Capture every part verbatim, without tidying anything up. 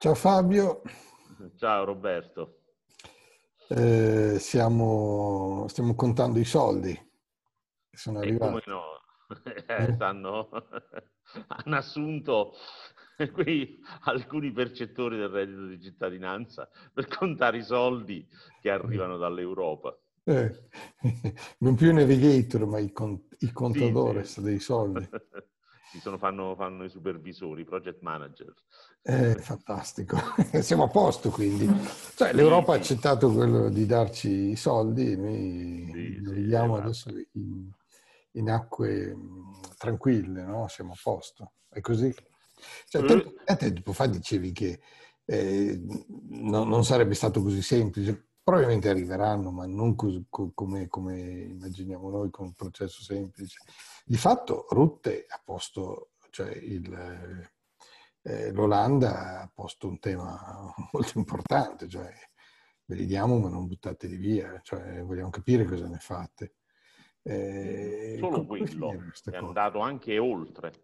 Ciao Fabio. Ciao Roberto. Eh, siamo, stiamo contando i soldi che sono E come arrivati. no, eh, Eh? stanno, hanno assunto quei, alcuni percettori del reddito di cittadinanza per contare i soldi che arrivano dall'Europa. Eh, non più i navigator, ma i, con- i Sì, sì. contadores dei soldi. Sì, sono, fanno, fanno i supervisori, i project manager. È fantastico. Siamo a posto quindi. Cioè, Sì, l'Europa ha sì, accettato quello di darci i soldi e noi sì, sì, eh, navighiamo adesso guarda. in, in acque mh, tranquille, no? Siamo a posto. È così. Cioè, Eh, tempo, a te tempo fa dicevi che eh, no- non sarebbe stato così semplice. Probabilmente arriveranno, ma non cos- co- come, come immaginiamo noi, con un processo semplice. Di fatto, Rutte ha posto, cioè il, eh, l'Olanda ha posto un tema molto importante, cioè ve li diamo ma non buttateli via, cioè vogliamo capire cosa ne fate. sì, non Eh, solo co- come finirà quello, questa è cosa? andato anche oltre.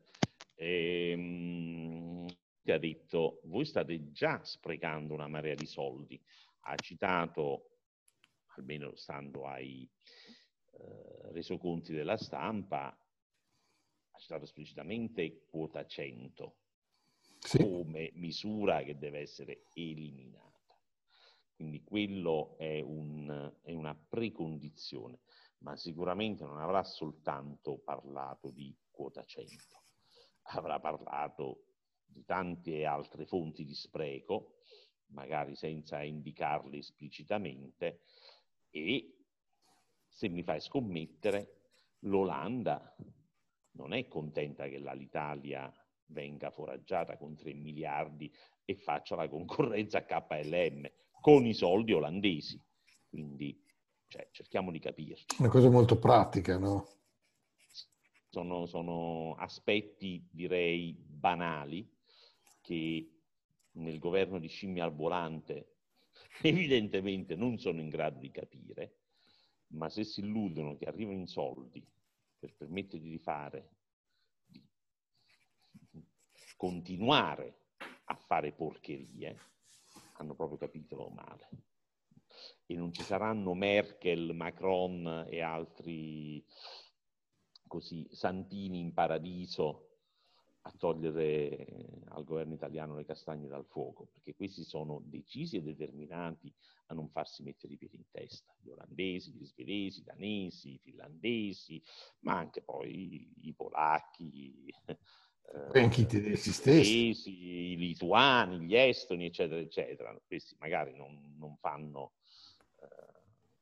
Ehm, ti ha detto, voi state già sprecando una marea di soldi. Ha citato, almeno stando ai eh, resoconti della stampa, ha citato esplicitamente quota cento Sì, come misura che deve essere eliminata. Quindi quello è, un, è una precondizione, ma sicuramente non avrà soltanto parlato di quota cento, avrà parlato di tante altre fonti di spreco, magari senza indicarle esplicitamente, e se mi fai scommettere, l'Olanda non è contenta che l'Italia venga foraggiata con tre miliardi e faccia la concorrenza a K L M con i soldi olandesi. Quindi cioè, cerchiamo di capirci. una cosa molto pratica, no? Sono, sono aspetti, direi, banali che nel governo di scimmia al volante evidentemente non sono in grado di capire, ma se si illudono che arrivano i soldi per permettergli di fare, di continuare a fare porcherie, hanno proprio capito male. E non ci saranno Merkel, Macron e altri così santini in paradiso a togliere al governo italiano le castagne dal fuoco, perché questi sono decisi e determinati a non farsi mettere i piedi in testa. Gli olandesi, gli svedesi, i danesi, i finlandesi, ma anche poi i polacchi, Poi anche i eh, gli tedeschi stessi. svedesi, i lituani, gli estoni, eccetera, eccetera. Questi magari non, non fanno... Eh,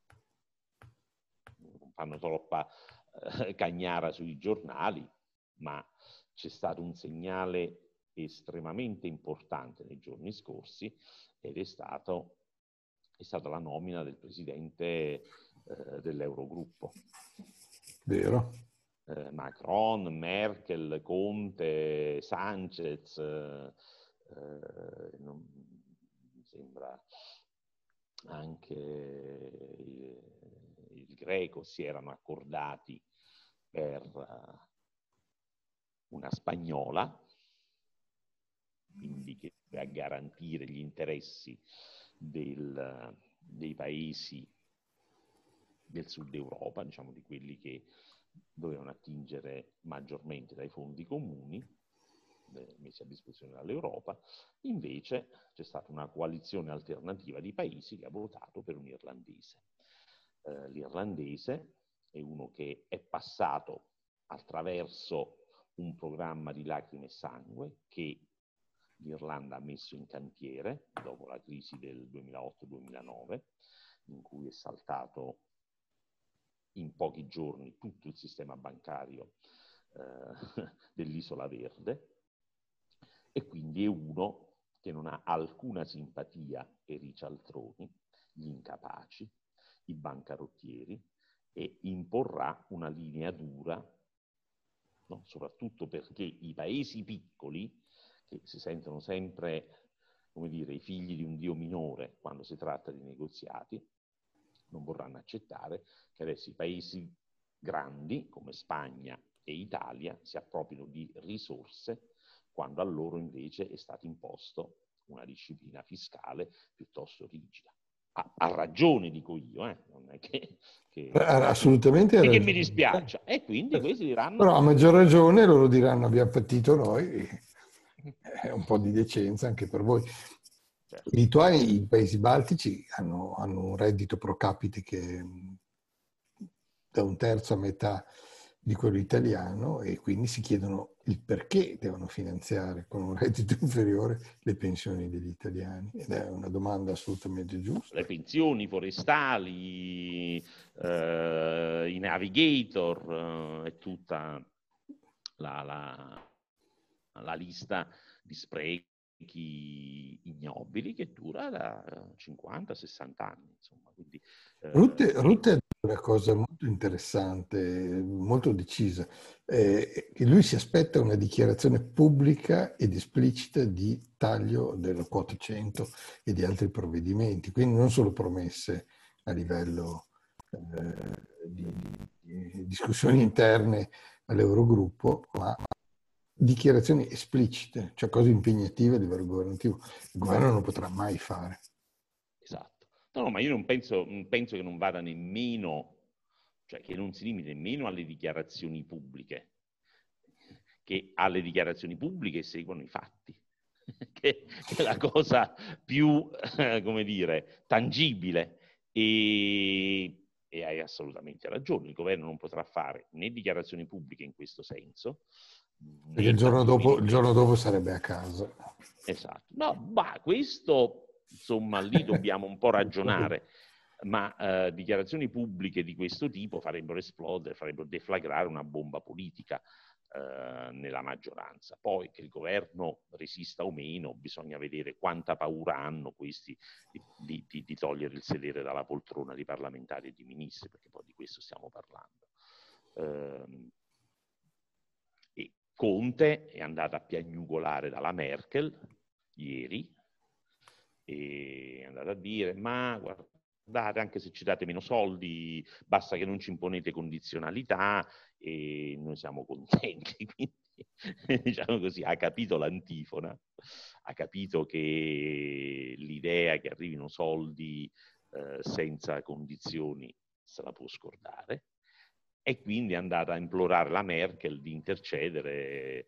non fanno troppa eh, cagnara sui giornali, ma c'è stato un segnale estremamente importante nei giorni scorsi ed è, stato, è stata la nomina del presidente eh, dell'Eurogruppo. Vero? Eh, Macron, Merkel, Conte, Sanchez, eh, eh, non, mi sembra anche il, il greco si erano accordati per uh, una spagnola, quindi che a garantire gli interessi del, dei paesi del sud Europa, diciamo di quelli che dovevano attingere maggiormente dai fondi comuni messi a disposizione dall'Europa. Invece c'è stata una coalizione alternativa di paesi che ha votato per un irlandese. Eh, l'irlandese è uno che è passato attraverso un programma di lacrime e sangue che l'Irlanda ha messo in cantiere dopo la crisi del duemilaotto duemilanove, in cui è saltato in pochi giorni tutto il sistema bancario eh, dell'Isola Verde, e quindi è uno che non ha alcuna simpatia per i cialtroni, gli incapaci, i bancarottieri, e imporrà una linea dura, no? Soprattutto perché i paesi piccoli, che si sentono sempre, come dire, i figli di un dio minore quando si tratta di negoziati, non vorranno accettare che adesso i paesi grandi, come Spagna e Italia, si appropriano di risorse quando a loro invece è stato imposto una disciplina fiscale piuttosto rigida. Ha, ha ragione, dico io, eh? Non è che, che, Assolutamente ha che, che mi ragione. dispiaccia. E quindi questi diranno... Però a maggior ragione loro diranno abbiamo patito noi, è un po' di decenza anche per voi. Certo. I lituani, i paesi baltici hanno, hanno un reddito pro capite che da un terzo a metà di quello italiano e quindi si chiedono il perché devono finanziare con un reddito inferiore le pensioni degli italiani ed è una domanda assolutamente giusta. Le pensioni forestali, eh, i navigator, eh, è tutta la, la, la lista di sprechi ignobili che dura da cinquanta sessanta anni. Insomma. Quindi, eh, Rutte, e... Rutte ha detto una cosa molto interessante, molto decisa, eh, che lui si aspetta una dichiarazione pubblica ed esplicita di taglio della quota cento e di altri provvedimenti, quindi non solo promesse a livello eh, di, di discussioni interne all'Eurogruppo, ma dichiarazioni esplicite, cioè cose impegnative a livello governativo. Il governo non potrà mai fare. Esatto. No, no, ma io non penso, penso che non vada nemmeno, cioè che non si limiti nemmeno alle dichiarazioni pubbliche, che alle dichiarazioni pubbliche seguono i fatti, che, che è la cosa più, eh, come dire, tangibile. E, e hai assolutamente ragione, il governo non potrà fare né dichiarazioni pubbliche in questo senso, Perché né il giorno dopo, il tantomeno... giorno dopo sarebbe a casa. Esatto. No, ma questo, insomma, lì dobbiamo un po' ragionare, ma eh, dichiarazioni pubbliche di questo tipo farebbero esplodere, farebbero deflagrare una bomba politica eh, nella maggioranza. Poi che il governo resista o meno, bisogna vedere quanta paura hanno questi di, di, di togliere il sedere dalla poltrona di parlamentari e di ministri, perché poi di questo stiamo parlando. Eh, e Conte è andato a piagnucolare dalla Merkel ieri e è andato a dire ma guardate, anche se ci date meno soldi basta che non ci imponete condizionalità e noi siamo contenti. Quindi diciamo così, ha capito l'antifona, ha capito che l'idea che arrivino soldi eh, senza condizioni se la può scordare e quindi è andata a implorare la Merkel di intercedere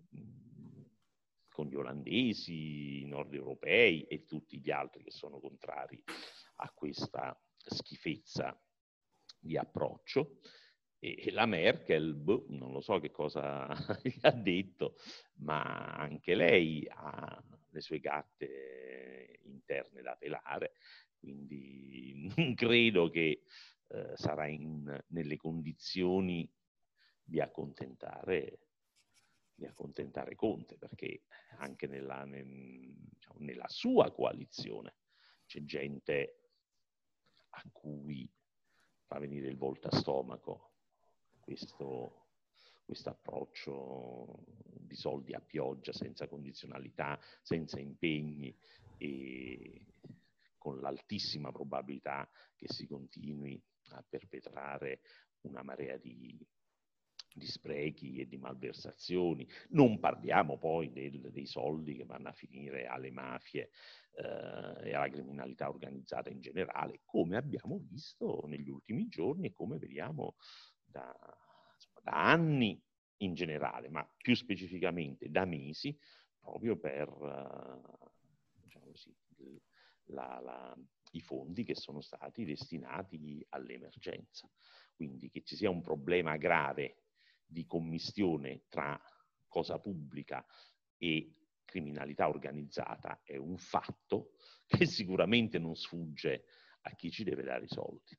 con gli olandesi, i nord europei e tutti gli altri che sono contrari a questa schifezza di approccio. E la Merkel, boh, non lo so che cosa gli ha detto, ma anche lei ha le sue gatte interne da pelare, quindi non credo che eh, sarà in, nelle condizioni di accontentare di accontentare Conte, perché anche nella, nel, diciamo, nella sua coalizione c'è gente a cui fa venire il voltastomaco questo, questo approccio di soldi a pioggia, senza condizionalità, senza impegni e con l'altissima probabilità che si continui a perpetrare una marea di di sprechi e di malversazioni. Non parliamo poi del, dei soldi che vanno a finire alle mafie eh, e alla criminalità organizzata in generale, come abbiamo visto negli ultimi giorni e come vediamo da, insomma, da anni in generale, ma più specificamente da mesi, proprio per uh, diciamo così, la, la, i fondi che sono stati destinati all'emergenza. Quindi che ci sia un problema grave di commistione tra cosa pubblica e criminalità organizzata è un fatto che sicuramente non sfugge a chi ci deve dare i soldi.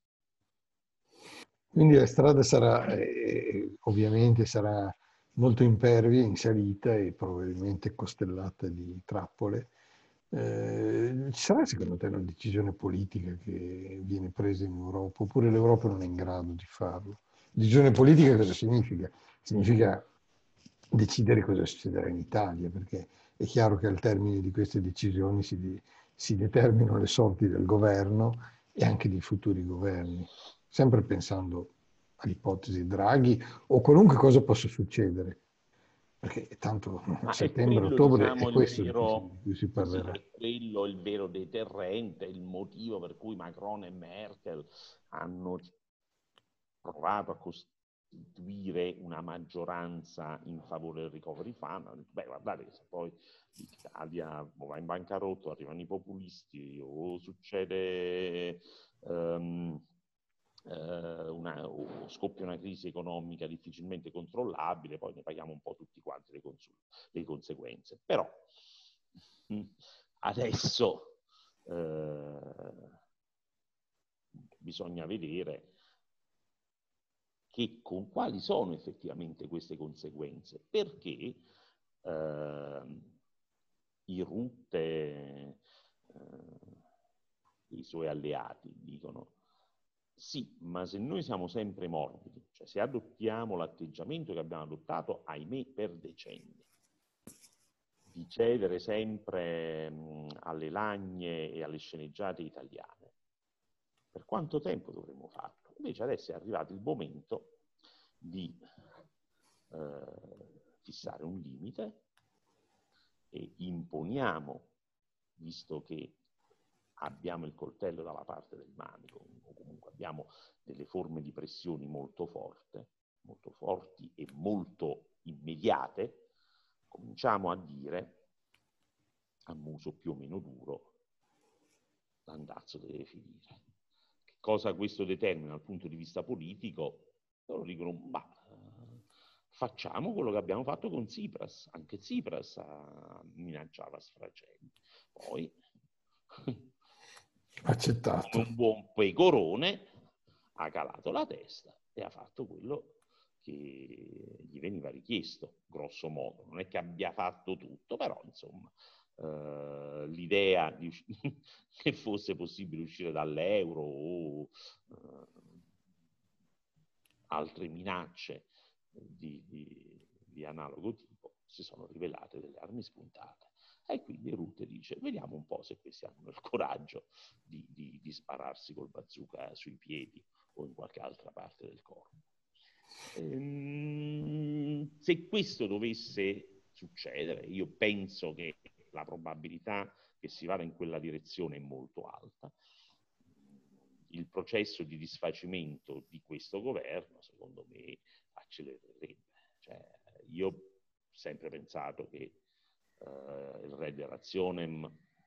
Quindi la strada sarà, eh, ovviamente sarà molto impervia in salita e probabilmente costellata di trappole. Eh, ci sarà secondo te una decisione politica che viene presa in Europa oppure l'Europa non è in grado di farlo? Decisione politica cosa significa? Significa decidere cosa succederà in Italia, perché è chiaro che al termine di queste decisioni si, si determinano le sorti del governo e anche di futuri governi, sempre pensando all'ipotesi Draghi o qualunque cosa possa succedere. Perché tanto a Ma è settembre, quello, ottobre diciamo, è il questo di cui si, vero, di cui si sì, parlerà. è quello il vero deterrente, il motivo per cui Macron e Merkel hanno provato a costituire una maggioranza in favore del recovery fund. Hanno detto, beh, guardate che se poi l'Italia va in bancarotta, arrivano i populisti o succede um, uh, una, o scoppia una crisi economica difficilmente controllabile, poi ne paghiamo un po' tutti quanti le, consul- le conseguenze. Però mh, adesso uh, bisogna vedere che con quali sono effettivamente queste conseguenze, perché eh, i Rutte e eh, i suoi alleati dicono sì, ma se noi siamo sempre morbidi, cioè se adottiamo l'atteggiamento che abbiamo adottato, ahimè, per decenni, di cedere sempre mh, alle lagne e alle sceneggiate italiane, per quanto tempo dovremmo farlo? Invece adesso è arrivato il momento di eh, fissare un limite e imponiamo, visto che abbiamo il coltello dalla parte del manico, o comunque abbiamo delle forme di pressioni molto forte, molto forti e molto immediate, cominciamo a dire a muso più o meno duro, l'andazzo deve finire. Che cosa questo determina dal punto di vista politico? Loro dicono, ma facciamo quello che abbiamo fatto con Tsipras. Anche Tsipras minacciava sfragenti. Poi, Accettato. come un buon pecorone, ha calato la testa e ha fatto quello che gli veniva richiesto, grosso modo. Non è che abbia fatto tutto, però insomma uh, l'idea di, che fosse possibile uscire dall'euro o uh, altre minacce di, di, di analogo tipo si sono rivelate delle armi spuntate. E quindi Rutte dice, vediamo un po' se questi hanno il coraggio di, di, di spararsi col bazooka sui piedi o in qualche altra parte del corpo. Ehm, se questo dovesse succedere, io penso che la probabilità che si vada in quella direzione è molto alta. Il processo di disfacimento di questo governo, secondo me, accelererebbe. Cioè, io ho sempre pensato che Uh, il re di Razionem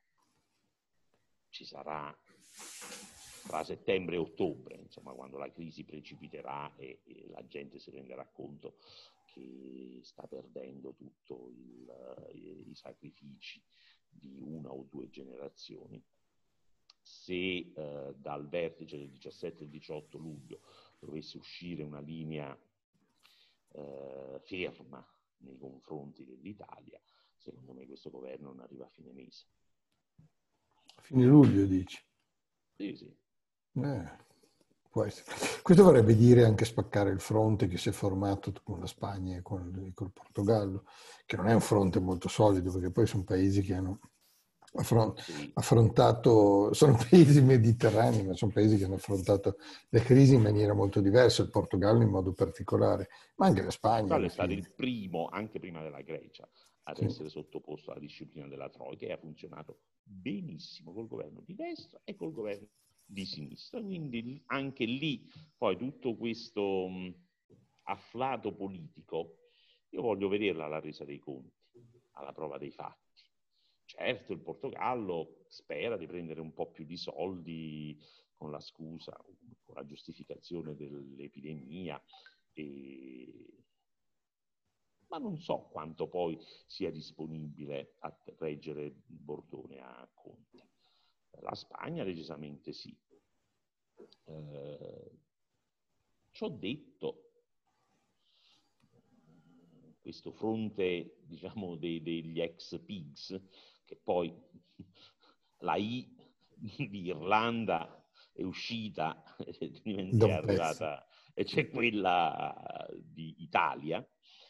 ci sarà tra settembre e ottobre, insomma, quando la crisi precipiterà e, e la gente si renderà conto che sta perdendo tutto il, i, i sacrifici di una o due generazioni. Se uh, dal vertice del diciassette e diciotto luglio dovesse uscire una linea uh, ferma nei confronti dell'Italia, secondo me questo governo non arriva a fine mese. A fine luglio, dici? Sì, sì. Eh, può essere. Questo vorrebbe dire anche spaccare il fronte che si è formato con la Spagna e con, con il Portogallo, che non è un fronte molto solido, perché poi sono paesi che hanno affront- Sì. affrontato, sono paesi mediterranei, ma sono paesi che hanno affrontato le crisi in maniera molto diversa, il Portogallo in modo particolare, ma anche la Spagna Portogallo alla è stato fine. il primo, anche prima della Grecia, ad Sì. essere sottoposto alla disciplina della Troica e ha funzionato benissimo col governo di destra e col governo di sinistra. Quindi anche lì poi tutto questo mh, afflato politico, io voglio vederla alla resa dei conti, alla prova dei fatti. Certo, il Portogallo spera di prendere un po' più di soldi con la scusa, con la giustificazione dell'epidemia, e... ma non so quanto poi sia disponibile a reggere il bordone a Conte. La Spagna decisamente sì. Eh, ciò detto, questo fronte, diciamo, dei, degli ex pigs, che poi la I di Irlanda è uscita Da è un pezzo. arrivata, e c'è quella di Italia,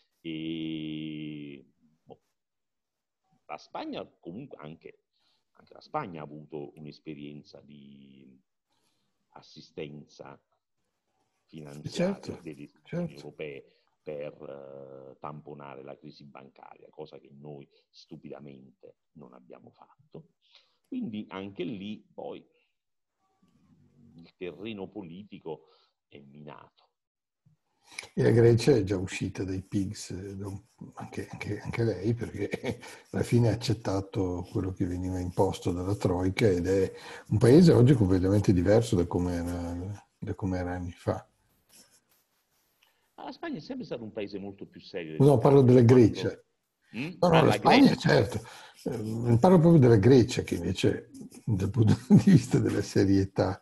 e boh, la Spagna comunque anche, anche la Spagna ha avuto un'esperienza di assistenza finanziaria Certo, delle istituzioni certo. europee per eh, tamponare la crisi bancaria, cosa che noi stupidamente non abbiamo fatto. Quindi anche lì poi il terreno politico è minato. E la Grecia è già uscita dai P I G S, anche, anche, anche lei, perché alla fine ha accettato quello che veniva imposto dalla Troica ed è un paese oggi completamente diverso da come era, da come era anni fa. La Spagna è sempre stato un paese molto più serio No, parlo dell'Italia. della Quando... Grecia. Mm? No, no, Ah, la la Spagna, Grecia. certo. Eh, parlo proprio della Grecia, che invece, dal punto di vista della serietà,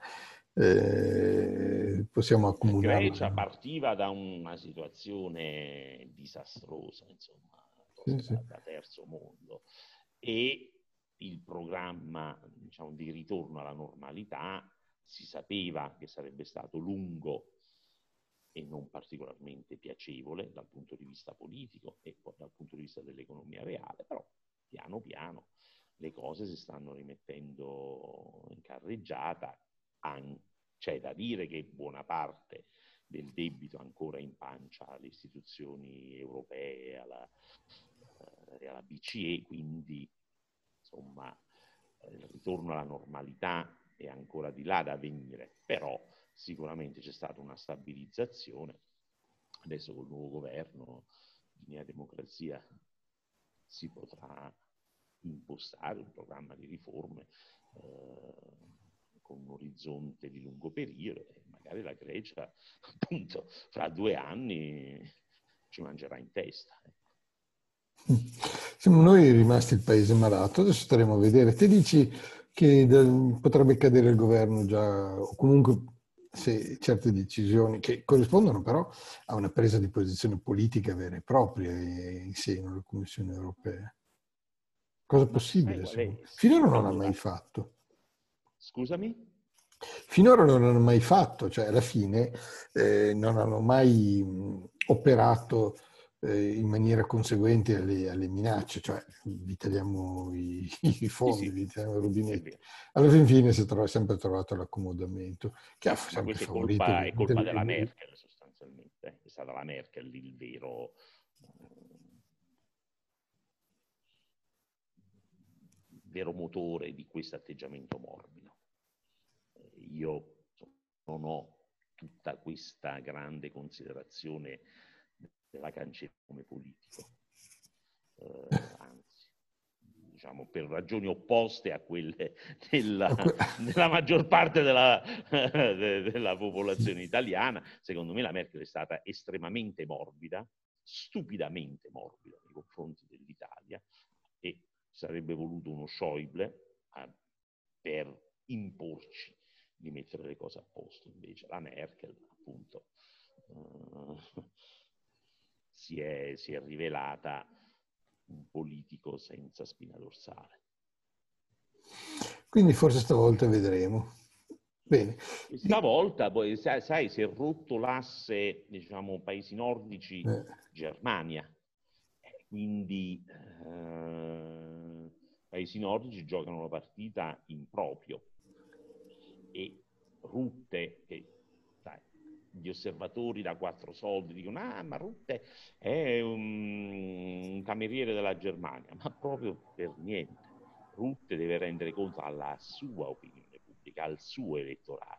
eh, possiamo La Grecia accomunarla. partiva da una situazione disastrosa, insomma, Sì, cosa sì. da, da terzo mondo. E il programma, diciamo, di ritorno alla normalità si sapeva che sarebbe stato lungo e non particolarmente piacevole dal punto di vista politico e poi dal punto di vista dell'economia reale, però piano piano le cose si stanno rimettendo in carreggiata. C'è da dire che buona parte del debito ancora in pancia alle istituzioni europee, alla, eh, alla B C E, quindi insomma il ritorno alla normalità è ancora di là da venire, però sicuramente c'è stata una stabilizzazione. Adesso col nuovo governo di Nea Democrazia si potrà impostare un programma di riforme eh, con un orizzonte di lungo periodo e magari la Grecia appunto fra due anni ci mangerà in testa. Siamo noi rimasti il paese malato, adesso staremo a vedere. Te dici che del, potrebbe cadere il governo già, o comunque se certe decisioni, che corrispondono però a una presa di posizione politica vera e propria in seno alla Commissione europea. Cosa Ma sai possibile, qual è? secondo me? Sì, Finora non l'ha allora, mai fatto. scusami? Finora non l'hanno mai fatto, cioè alla fine eh, non hanno mai mh, operato eh, in maniera conseguente alle, alle minacce, cioè vi tagliamo i, i Sì, fondi, sì, vi tagliamo i è rubinetti. vero. Alla fin fine si è trova, sempre trovato l'accomodamento, che ha Ma sempre questa è favorito colpa, è ovviamente colpa le... della le- Merkel sostanzialmente. Eh. È stata la Merkel il vero, il vero motore di questo atteggiamento morbido. Io non ho tutta questa grande considerazione della cancelliera come politico, eh, anzi, diciamo per ragioni opposte a quelle della, della maggior parte della, della popolazione italiana. Secondo me la Merkel è stata estremamente morbida, stupidamente morbida nei confronti dell'Italia e sarebbe voluto uno Schäuble eh, per imporci di mettere le cose a posto. Invece la Merkel, appunto, eh, si, è, si è rivelata un politico senza spina dorsale. Quindi forse stavolta vedremo. Bene. E stavolta, poi, sai, sai, si è rotto l'asse, diciamo, paesi nordici, Eh. Germania. Quindi eh, paesi nordici giocano la partita in proprio e Rutte, che sai, gli osservatori da quattro soldi dicono ah ma Rutte è un, un cameriere della Germania, ma proprio per niente. Rutte deve rendere conto alla sua opinione pubblica, al suo elettorato.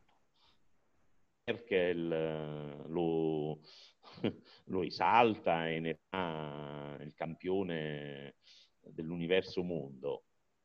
Merkel lo, lo esalta e ne fa il campione dell'universo mondo.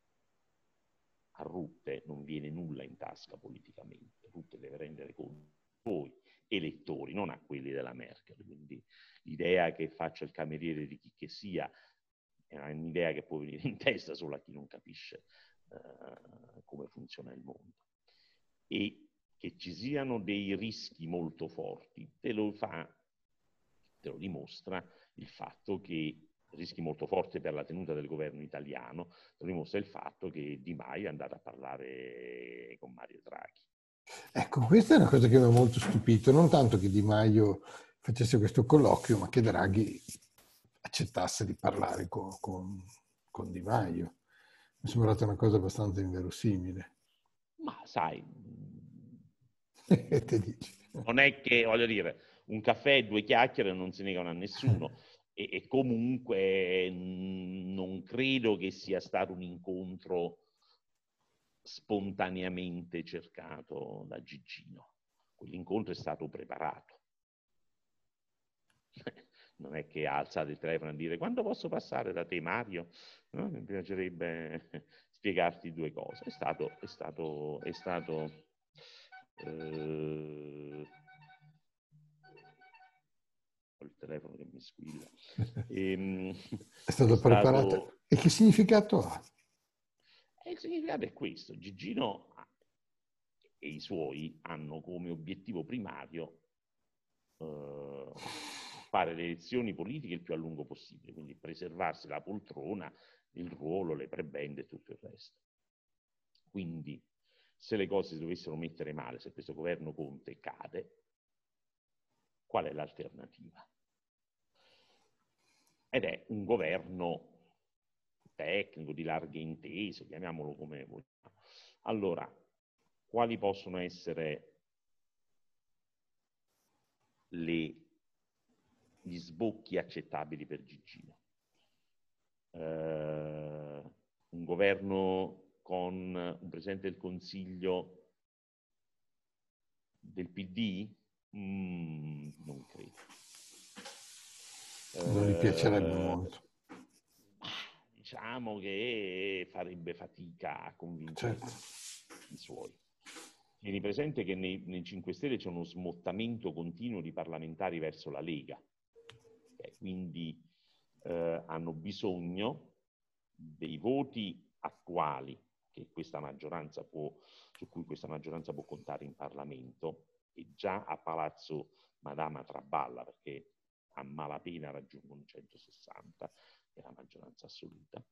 A Rutte non viene nulla in tasca politicamente. Rutte deve rendere conto a voi elettori, non a quelli della Merkel. Quindi l'idea che faccia il cameriere di chi che sia è un'idea che può venire in testa solo a chi non capisce uh, come funziona il mondo. E che ci siano dei rischi molto forti, te lo fa, te lo dimostra il fatto che rischi molto forti per la tenuta del governo italiano, te lo dimostra il fatto che Di Maio è andato a parlare con Mario Draghi. Ecco, questa è una cosa che mi ha molto stupito, non tanto che Di Maio facesse questo colloquio, ma che Draghi accettasse di parlare con, con, con Di Maio. Mi è sembrata una cosa abbastanza inverosimile. Ma sai, Te dici. non è che, voglio dire, un caffè e due chiacchiere non si negano a nessuno. E, e comunque mh, non credo che sia stato un incontro spontaneamente cercato da Gigino. Quell'incontro è stato preparato. Non è che ha alzato il telefono a dire: quando posso passare da te, Mario? No? Mi piacerebbe spiegarti due cose. È stato, è stato, è stato eh... ho il telefono che mi squilla. E, è stato è preparato. Stato... E che significato ha? E il significato è questo: Gigino e i suoi hanno come obiettivo primario eh, fare le elezioni politiche il più a lungo possibile, quindi preservarsi la poltrona, il ruolo, le prebende e tutto il resto. Quindi, se le cose si dovessero mettere male, se questo governo Conte cade, qual è l'alternativa? Ed è un governo tecnico, di larghe intese, chiamiamolo come vogliamo. Allora, quali possono essere le, gli sbocchi accettabili per Gigino? Eh, un governo con un Presidente del Consiglio del P D? Mm, non credo. Non gli piacerebbe Eh, molto. diciamo che farebbe fatica a convincere Certo. i suoi. Tieni presente che nei, nei cinque Stelle c'è uno smottamento continuo di parlamentari verso la Lega, okay? Quindi eh, hanno bisogno dei voti attuali che questa maggioranza può, su cui questa maggioranza può contare in Parlamento, e già a Palazzo Madama traballa perché a malapena raggiungono centosessanta, che è la maggioranza assoluta.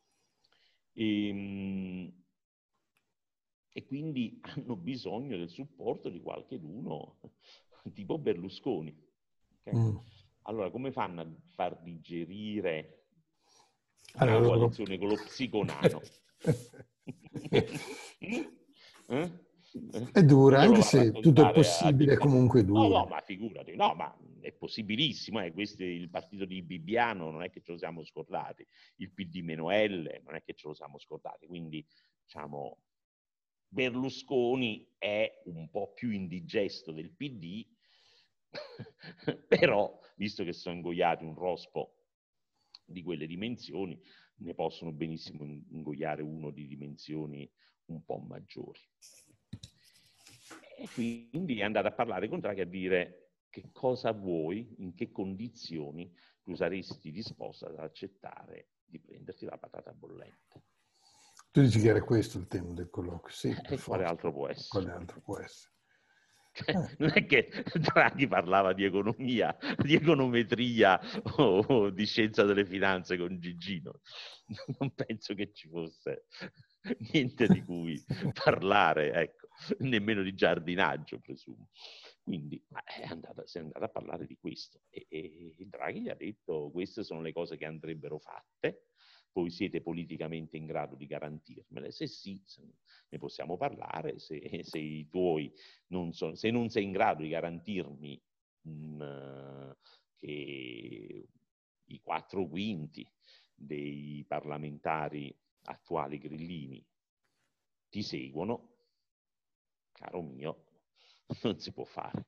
E, e quindi hanno bisogno del supporto di qualcheduno tipo Berlusconi. Okay? Mm. Allora, come fanno a far digerire una allora, coalizione con lo psiconano? eh? È dura, Io lo anche va a se tutto è raccontare a possibile, Bibbiano. comunque No, dura. no, ma figurati, no, ma è possibilissimo, eh. Questo è il partito di Bibbiano, non è che ce lo siamo scordati, il P D meno L, non è che ce lo siamo scordati, quindi diciamo Berlusconi è un po' più indigesto del P D, però visto che sono ingoiati un rospo di quelle dimensioni, ne possono benissimo ingoiare uno di dimensioni un po' maggiori. E quindi è andato a parlare con Draghi a dire: che cosa vuoi, in che condizioni tu saresti disposta ad accettare di prenderti la patata bollente. Tu dici che era questo il tema del colloquio? Sì, per E forza. quale altro può essere? Quale altro può essere? Cioè, eh. Non è che Draghi parlava di economia, di econometria o, o di scienza delle finanze con Gigino. Non penso che ci fosse niente di cui parlare, ecco, nemmeno di giardinaggio, presumo. Quindi è andata, si è andata a parlare di questo e, e Draghi gli ha detto: queste sono le cose che andrebbero fatte, voi siete politicamente in grado di garantirmele? Se sì, se ne possiamo parlare, se, se i tuoi non sono, se non sei in grado di garantirmi mh, che i quattro quinti dei parlamentari attuali grillini ti seguono, caro mio, non si può fare.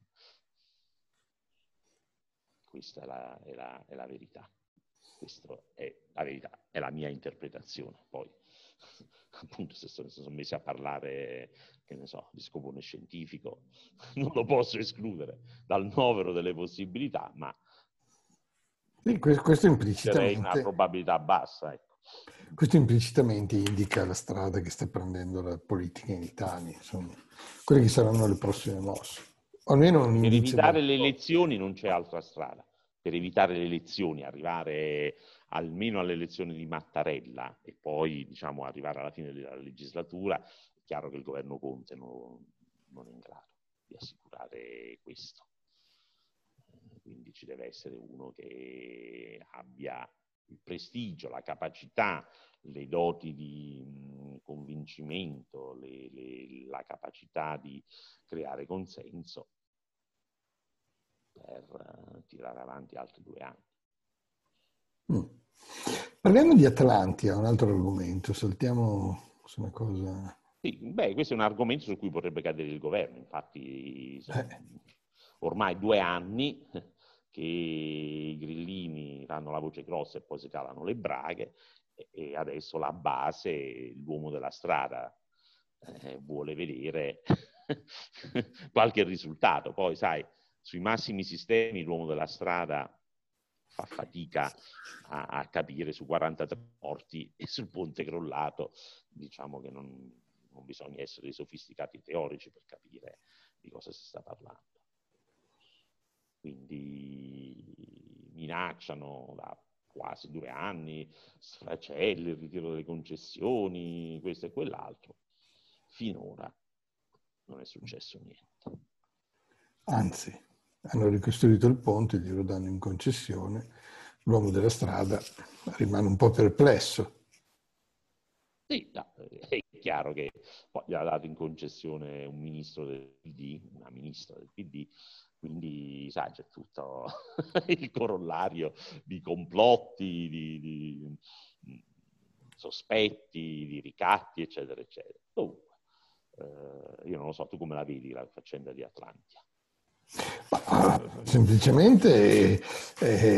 Questa è la, è la, è la verità. Questa è la verità, è la mia interpretazione. Poi, appunto, se sono, se sono messi a parlare, che ne so, di scopone scientifico, non lo posso escludere dal novero delle possibilità, ma sì, questo direi una implicitamente, probabilità bassa. Ecco. Questo implicitamente indica la strada che sta prendendo la politica in Italia, insomma, quelle che saranno le prossime mosse. Almeno un Per indizio evitare molto le forte. elezioni non c'è altra strada. Per evitare le elezioni, arrivare almeno alle elezioni di Mattarella e poi diciamo arrivare alla fine della legislatura, è chiaro che il governo Conte non, non è in grado di assicurare questo. Quindi ci deve essere uno che abbia il prestigio, la capacità, le doti di mh, convincimento, le, le, la capacità di creare consenso per uh, tirare avanti altri due anni. Mm. Parliamo di Atlantia, un altro argomento, saltiamo su una cosa... Sì, beh, questo è un argomento su cui potrebbe cadere il governo, infatti sono Eh. ormai due anni che i grillini fanno la voce grossa e poi si calano le braghe, e, e adesso la base, l'uomo della strada, eh, vuole vedere qualche risultato. Poi, sai, sui massimi sistemi l'uomo della strada fa fatica a, a capire su quarantatré morti e sul ponte crollato, diciamo che non, non bisogna essere dei sofisticati teorici per capire di cosa si sta parlando. Quindi minacciano da quasi due anni sfracelli, il ritiro delle concessioni, questo e quell'altro. Finora non è successo niente. Anzi, hanno ricostruito il ponte, glielo danno in concessione, l'uomo della strada rimane un po' perplesso. Sì, no, è chiaro che poi gli ha dato in concessione un ministro del P D, una ministra del P D, quindi sai, c'è tutto il corollario di complotti, di, di sospetti, di ricatti, eccetera, eccetera. Comunque, eh, io non lo so, tu come la vedi la faccenda di Atlantia? Ma, semplicemente eh,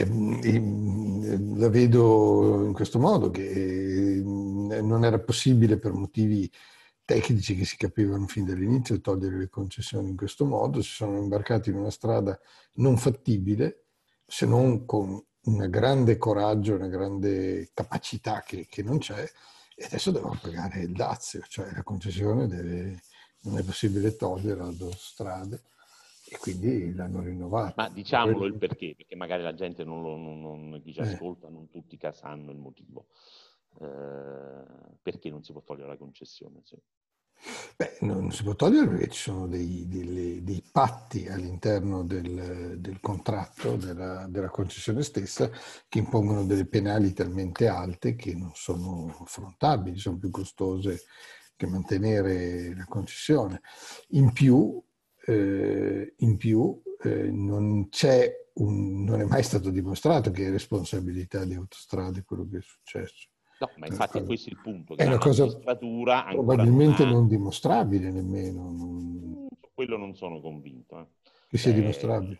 la vedo in questo modo, che non era possibile per motivi tecnici che si capivano fin dall'inizio togliere le concessioni in questo modo, si sono imbarcati in una strada non fattibile, se non con un grande coraggio, una grande capacità che, che non c'è, e adesso devono pagare il dazio, cioè la concessione deve, non è possibile togliere alle autostrade. E quindi l'hanno rinnovato. Ma diciamolo il perché, perché magari la gente non lo, non, non, chi ci Eh. ascolta, non tutti sanno il motivo. Eh, perché non si può togliere la concessione? Sì. Beh, non si può togliere perché ci sono dei, dei, dei patti all'interno del, del contratto della, della concessione stessa che impongono delle penali talmente alte che non sono affrontabili, sono più costose che mantenere la concessione. In più, eh, in più eh, non c'è un, non è mai stato dimostrato che è responsabilità di Autostrade quello che è successo. No, ma infatti è questo il punto, che È la una cosa magistratura ancora non probabilmente ha... non dimostrabile nemmeno, non... Su quello non sono convinto. Eh. che sia Cioè, dimostrabile.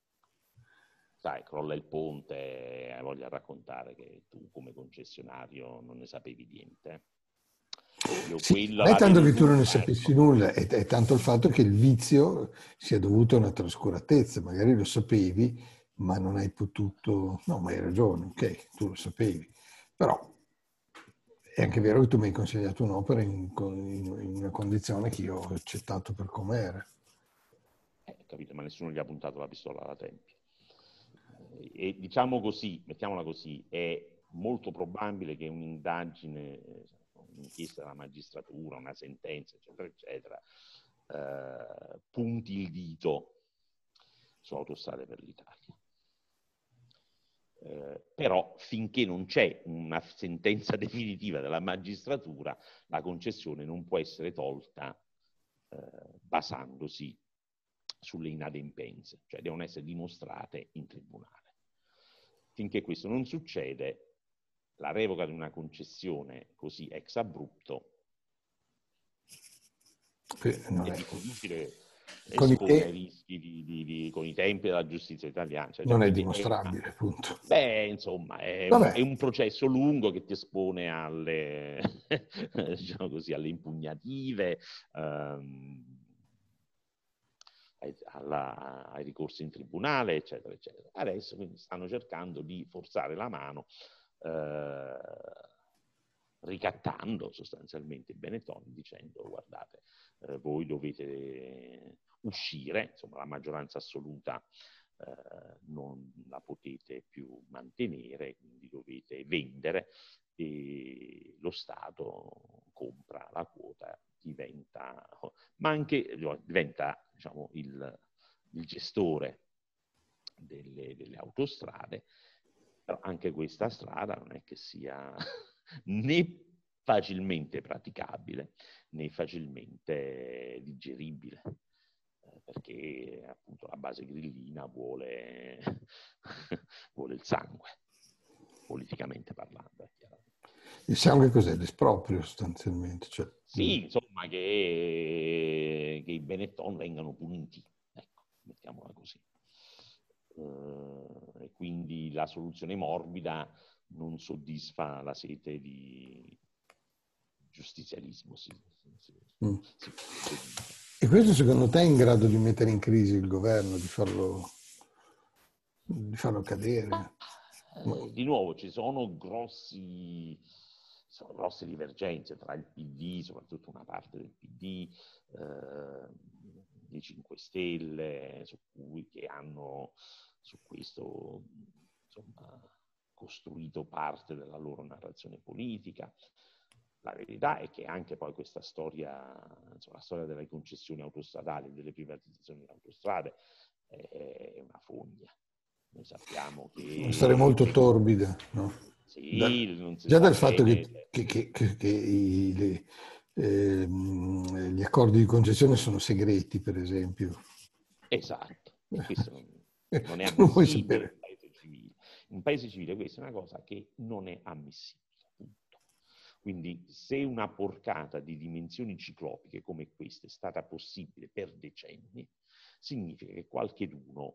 sai, crolla il ponte e voglia raccontare che tu come concessionario non ne sapevi niente. Io Sì, quella non è la tanto vedo che tu non ne dura, sapessi ecco. nulla, è, è tanto il fatto che il vizio sia dovuto a una trascuratezza, magari lo sapevi, ma non hai potuto... No, ma hai ragione, ok, tu lo sapevi, però è anche vero che tu mi hai consegnato un'opera in, in, in una condizione che io ho accettato per com'era. Eh, capito, ma nessuno gli ha puntato la pistola alla tempia. E diciamo così, mettiamola così, è molto probabile che un'indagine, un'inchiesta della magistratura, una sentenza, eccetera, eccetera, eh, punti il dito su Autostrade per l'Italia. Eh, però finché non c'è una sentenza definitiva della magistratura, la concessione non può essere tolta eh, basandosi sulle inadempienze, cioè devono essere dimostrate in tribunale. Finché questo non succede, la revoca di una concessione così ex abrupto Non è è, difficile, con i espone ai te rischi di, di, di, con i tempi della giustizia italiana. Cioè, non è quindi è una, dimostrabile, appunto. beh, insomma, è un, è Vabbè, un processo lungo che ti espone alle, diciamo così, alle impugnative, ehm, ai, alla, ai ricorsi in tribunale, eccetera, eccetera. Adesso quindi stanno cercando di forzare la mano, eh, ricattando sostanzialmente i Benetton, dicendo guardate, eh, voi dovete uscire, insomma la maggioranza assoluta eh, non la potete più mantenere, quindi dovete vendere e lo Stato compra la quota, diventa, ma anche diventa diciamo, il, il gestore delle, delle autostrade, però anche questa strada non è che sia né facilmente praticabile né facilmente digeribile. perché appunto la base grillina vuole, vuole il sangue, politicamente parlando. Il sangue cos'è? L'esproprio sostanzialmente. Cioè, sì, insomma, che, che i Benetton vengano puniti, ecco, mettiamola così. Uh, e quindi la soluzione morbida non soddisfa la sete di giustizialismo. Sì, sì, mm. sì, sì. E questo secondo te è in grado di mettere in crisi il governo, di farlo, di farlo cadere? Ma, eh, di nuovo, ci sono grossi, sono grosse divergenze tra il P D, soprattutto una parte del P D, eh, i cinque Stelle, su cui che hanno su questo insomma, costruito parte della loro narrazione politica. La verità è che anche poi questa storia, insomma, la storia delle concessioni autostradali e delle privatizzazioni delle autostrade è una fogna. Noi sappiamo che... Una storia molto torbida, no? Sì, Da, non si già sa dal fatto bene. che, che, che, che i, le, ehm, gli accordi di concessione sono segreti, per esempio. Esatto, e questo non, non è Non puoi ammissibile in sapere. un paese civile. In un paese civile questa è una cosa che non è ammissibile, appunto. Quindi se una porcata di dimensioni ciclopiche come questa è stata possibile per decenni, significa che qualcheduno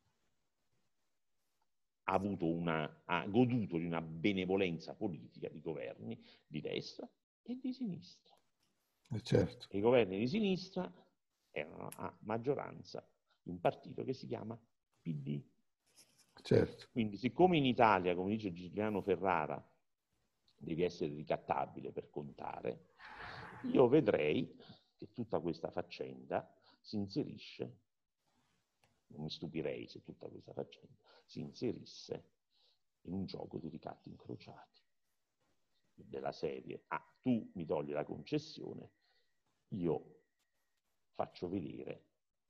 ha, avuto una, ha goduto di una benevolenza politica di governi di destra e di sinistra. Certo. E i governi di sinistra erano a maggioranza di un partito che si chiama P D. Certo. Quindi siccome in Italia, come dice Giuliano Ferrara, devi essere ricattabile per contare, io vedrei che tutta questa faccenda si inserisce, non mi stupirei se tutta questa faccenda si inserisse in un gioco di ricatti incrociati della serie: ah, tu mi togli la concessione, io faccio vedere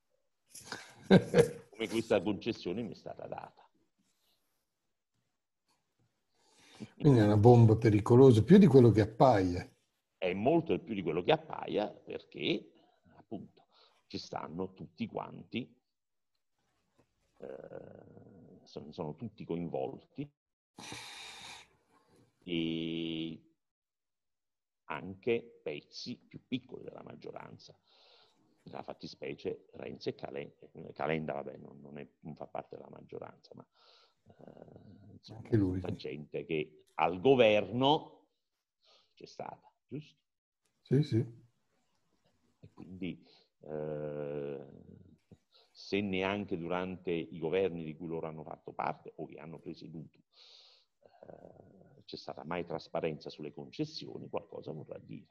come questa concessione mi è stata data. Quindi è una bomba pericolosa, più di quello che appaia. È molto più di quello che appaia, perché appunto ci stanno tutti quanti, eh, sono, sono tutti coinvolti, e anche pezzi più piccoli della maggioranza. Nella fattispecie Renzi e Calenda, Calenda vabbè, non, non, è, non fa parte della maggioranza, ma eh, insomma, Anche lui. tutta gente che al governo c'è stata, giusto? Sì, sì. E quindi eh, se neanche durante i governi di cui loro hanno fatto parte o che hanno presieduto eh, c'è stata mai trasparenza sulle concessioni, qualcosa vorrà dire.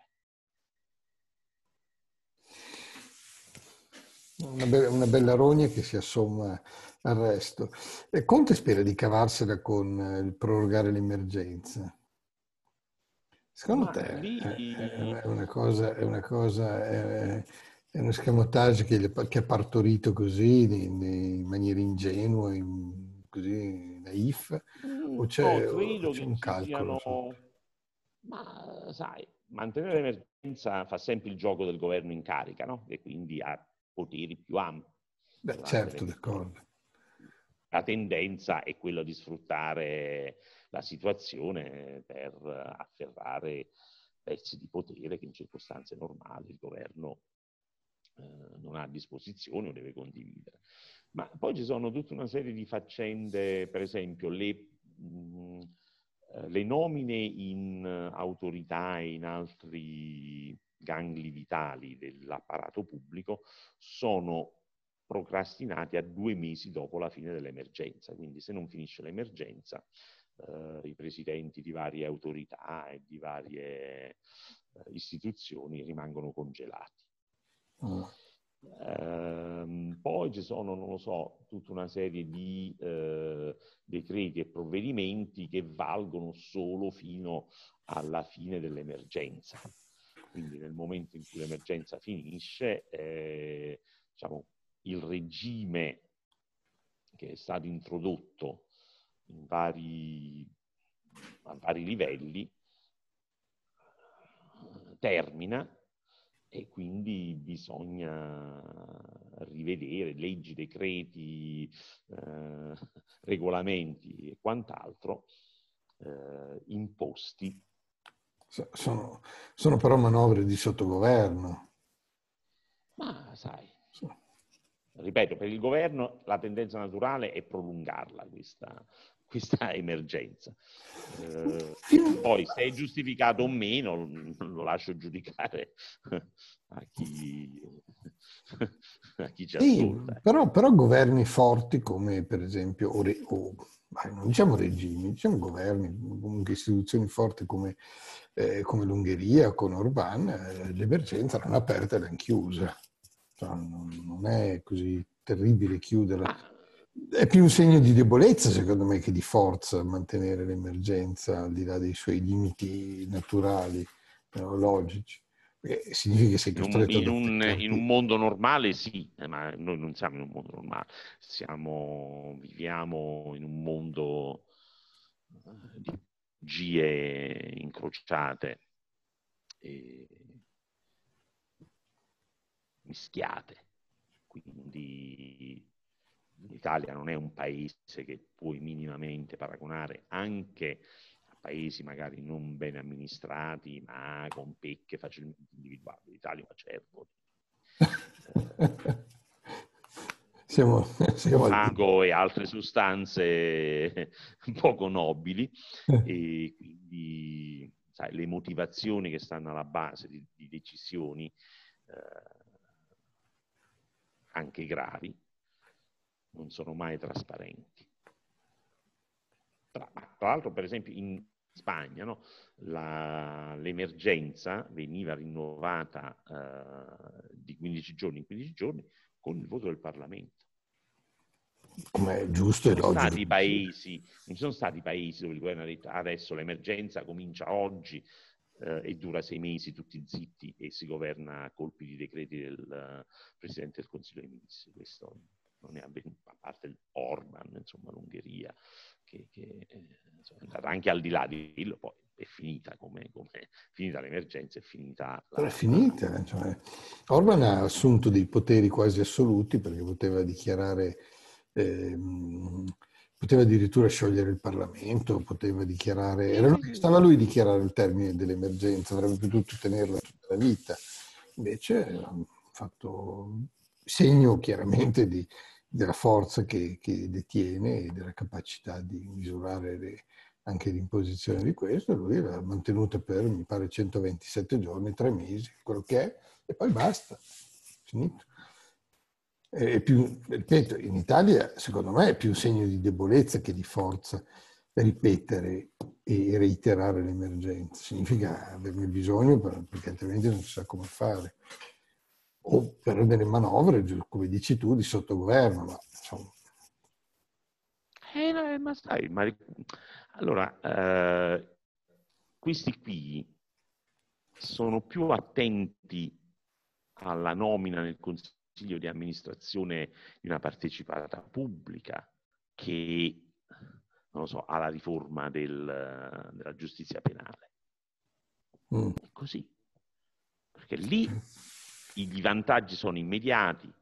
Una, be- una bella rogna che si assomma al resto. E Conte spera di cavarsela con eh, il prorogare l'emergenza. Secondo Ma te è, lì è una cosa, è una cosa, è, è un escamotage che, gli- che ha partorito così in, in maniera ingenua, in- così naif, o no, c'è, o credo c'è che un ci calcolo sotto? siano, ma sai, mantenere l'emergenza fa sempre il gioco del governo in carica, no? E quindi ha poteri più ampi Beh, durante certo, l'emergenza. d'accordo. La tendenza è quella di sfruttare la situazione per afferrare pezzi di potere che in circostanze normali il governo eh, non ha a disposizione o deve condividere. Ma poi ci sono tutta una serie di faccende, per esempio le, mh, le nomine in autorità e in altri gangli vitali dell'apparato pubblico sono procrastinati a due mesi dopo la fine dell'emergenza. Quindi se non finisce l'emergenza, eh, i presidenti di varie autorità e di varie eh, istituzioni rimangono congelati. Mm. Ehm, poi ci sono, non lo so, tutta una serie di eh, decreti e provvedimenti che valgono solo fino alla fine dell'emergenza. Quindi nel momento in cui l'emergenza finisce, eh, diciamo, il regime che è stato introdotto in vari, a vari livelli termina e quindi bisogna rivedere leggi, decreti, eh, regolamenti e quant'altro eh, imposti. Sono, sono però manovre di sottogoverno. Ma sai, ripeto, per il governo la tendenza naturale è prolungarla questa, questa emergenza. Eh, poi se è giustificato o meno lo lascio giudicare a chi, a chi ci Sì, ascolta. però, però governi forti come per esempio, o, re, o non diciamo regimi, diciamo governi, comunque istituzioni forti come, eh, come l'Ungheria con Orbán, eh, l'emergenza l'hanno aperta e l'hanno chiusa. Cioè, non, non è così terribile chiuderla. Ah, È più un segno di debolezza, secondo me, che di forza mantenere l'emergenza al di là dei suoi limiti naturali, no, logici. Perché significa che sei In un, costretto ad in, un, in un attaccarti. mondo normale sì, eh, ma noi non siamo in un mondo normale, siamo, viviamo in un mondo eh, di bugie incrociate e mischiate. Quindi l'Italia non è un paese che puoi minimamente paragonare anche a paesi magari non ben amministrati, ma con pecche facilmente individuabili. L'Italia è un acervo. Siamo, siamo al di Fango e altre sostanze poco nobili e quindi sai, le motivazioni che stanno alla base di, di decisioni eh, anche gravi non sono mai trasparenti. Tra, tra l'altro, per esempio, in Spagna no, la, l'emergenza veniva rinnovata eh, di quindici giorni in quindici giorni con il voto del Parlamento. come è Non ci giusto e sono logico. stati paesi, non ci sono stati paesi dove il governo ha detto adesso l'emergenza comincia oggi eh, e dura sei mesi tutti zitti e si governa a colpi di decreti del uh, Presidente del Consiglio dei Ministri. Questo non è avvenuto, a parte Orban, insomma l'Ungheria, che, che eh, insomma, è andata anche al di là di quello, poi è finita come è finita l'emergenza, è finita Però è la... finita. Cioè, Orban ha assunto dei poteri quasi assoluti perché poteva dichiarare, ehm, poteva addirittura sciogliere il Parlamento, poteva dichiarare, Sì, era lui, sì, sì, stava sì. lui a dichiarare il termine dell'emergenza, avrebbe potuto tenerla tutta la vita. Invece ha fatto segno chiaramente di, della forza che, che detiene e della capacità di misurare le, anche l'imposizione di questo, lui l'ha mantenuta per, mi pare, centoventisette giorni, tre mesi, quello che è, e poi basta, finito. È più, ripeto, in Italia, secondo me, è più un segno di debolezza che di forza ripetere e reiterare l'emergenza. Significa averne bisogno perché altrimenti non si sa come fare. O per delle manovre, come dici tu, di sottogoverno, ma insomma. Eh, no, ma sai, ma... allora, eh, questi qui sono più attenti alla nomina nel consiglio di amministrazione di una partecipata pubblica che, non lo so, alla riforma del, della giustizia penale. Mm. È così. Perché lì i vantaggi sono immediati,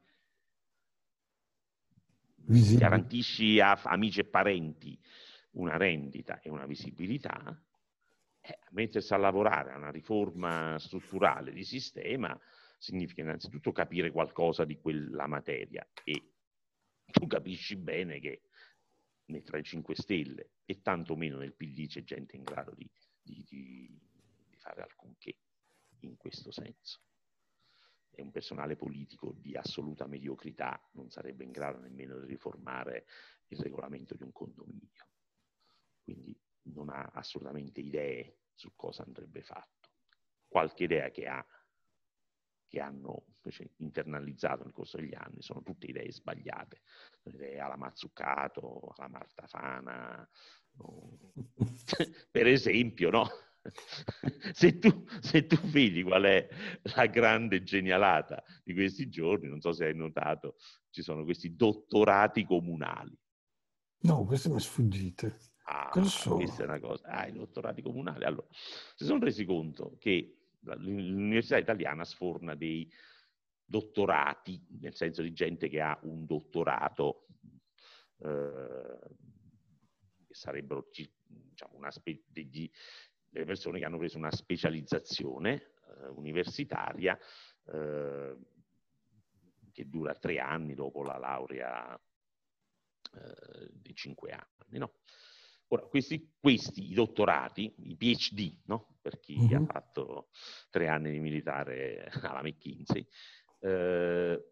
Visibile. garantisci a amici e parenti una rendita e una visibilità, eh, mettersi a lavorare a una riforma strutturale di sistema significa innanzitutto capire qualcosa di quella materia e tu capisci bene che né tra i cinque Stelle e tantomeno nel P D c'è gente in grado di, di, di, di fare alcunché in questo senso. E un personale politico di assoluta mediocrità non sarebbe in grado nemmeno di riformare il regolamento di un condominio. Quindi non ha assolutamente idee su cosa andrebbe fatto. Qualche idea che ha, che hanno invece internalizzato nel corso degli anni, sono tutte idee sbagliate. Idee alla Mazzucato, alla Marta Fana, no? Per esempio, no? Se tu, se tu vedi qual è la grande genialata di questi giorni, non so se hai notato, ci sono questi dottorati comunali. No, queste mi è sfuggite. Cosa Ah, questa è sono? una cosa. Ah, i dottorati comunali. Allora, si sono resi conto che l'università italiana sforna dei dottorati, nel senso di gente che ha un dottorato, eh, che sarebbero, diciamo, una spe- degli, delle persone che hanno preso una specializzazione eh, universitaria eh, che dura tre anni dopo la laurea eh, di cinque anni, no? Ora, questi, questi, i dottorati, i PhD, no? Per chi mm-hmm. ha fatto tre anni di militare alla McKinsey, eh,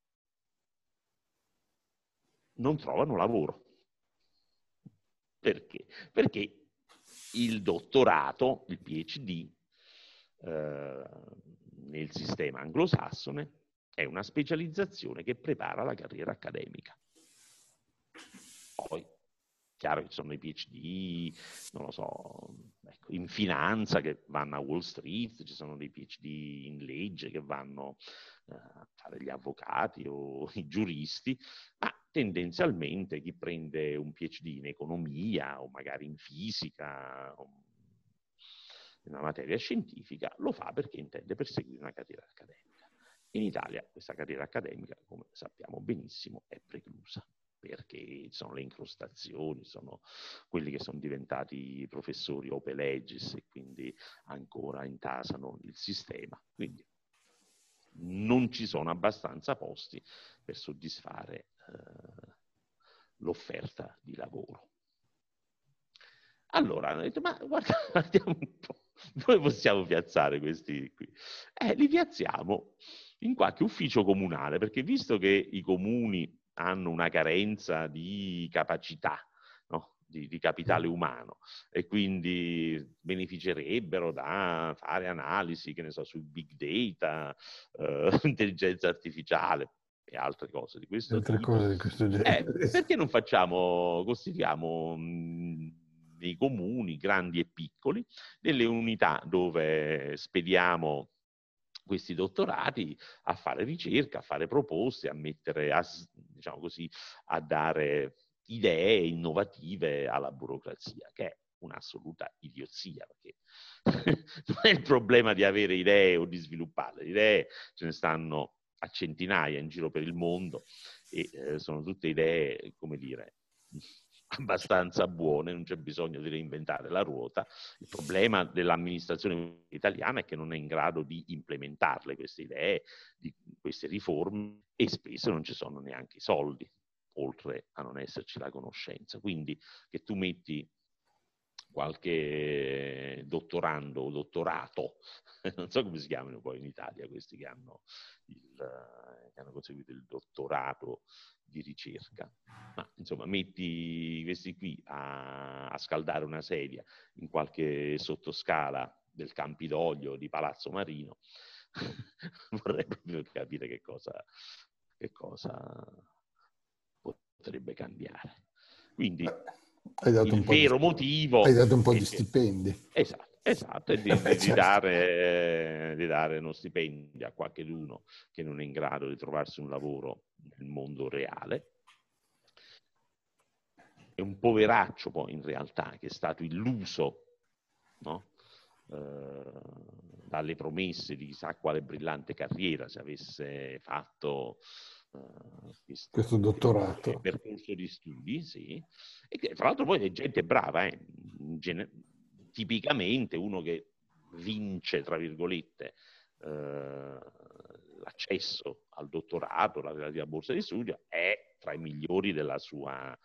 non trovano lavoro. Perché? Perché il dottorato, il PhD, eh, nel sistema anglosassone, è una specializzazione che prepara la carriera accademica. Poi, chiaro che ci sono i PhD, non lo so, ecco, in finanza che vanno a Wall Street, ci sono dei PhD in legge che vanno eh, a fare gli avvocati o i giuristi, ma tendenzialmente chi prende un PhD in economia o magari in fisica, o in una materia scientifica, lo fa perché intende perseguire una carriera accademica. In Italia questa carriera accademica, come sappiamo benissimo, è preclusa, perché ci sono le incrostazioni, sono quelli che sono diventati professori ope legis e quindi ancora intasano il sistema. Quindi non ci sono abbastanza posti per soddisfare eh, l'offerta di lavoro. Allora hanno detto, ma guarda, guardiamo un po', dove possiamo piazzare questi qui? Eh, li piazziamo in qualche ufficio comunale, perché visto che i comuni hanno una carenza di capacità, no? di, di capitale umano, e quindi beneficerebbero da fare analisi, che ne so, sui big data, eh, intelligenza artificiale e altre cose di questo altre tipo. Cose di questo genere. Eh, perché non facciamo, costituiamo mh, nei comuni, grandi e piccoli, delle unità dove spediamo questi dottorati a fare ricerca, a fare proposte, a mettere, a, diciamo così, a dare idee innovative alla burocrazia, che è un'assoluta idiozia, perché non è il problema di avere idee o di svilupparle, le idee ce ne stanno a centinaia in giro per il mondo e eh, sono tutte idee, come dire, abbastanza buone, non c'è bisogno di reinventare la ruota. Il problema dell'amministrazione italiana è che non è in grado di implementarle queste idee, di queste riforme, e spesso non ci sono neanche i soldi, oltre a non esserci la conoscenza. Quindi che tu metti qualche dottorando o dottorato, non so come si chiamano poi in Italia questi che hanno, il, che hanno conseguito il dottorato di ricerca, ma insomma metti questi qui a, a scaldare una sedia in qualche sottoscala del Campidoglio di Palazzo Marino, vorrei proprio capire che cosa, che cosa potrebbe cambiare. Quindi hai dato il un po' vero di, motivo hai dato un po' di che, stipendi. Esatto, esatto, e di, di, di, dare, di dare uno stipendio a qualcheduno che non è in grado di trovarsi un lavoro nel mondo reale. È un poveraccio poi in realtà che è stato illuso, no? eh, dalle promesse di chissà quale brillante carriera se avesse fatto uh, questo, questo dottorato, percorso di studi, sì, e che tra l'altro poi è gente brava, eh? Gene- tipicamente uno che vince, tra virgolette, eh, l'accesso al dottorato, la relativa borsa di studio, è tra i migliori della sua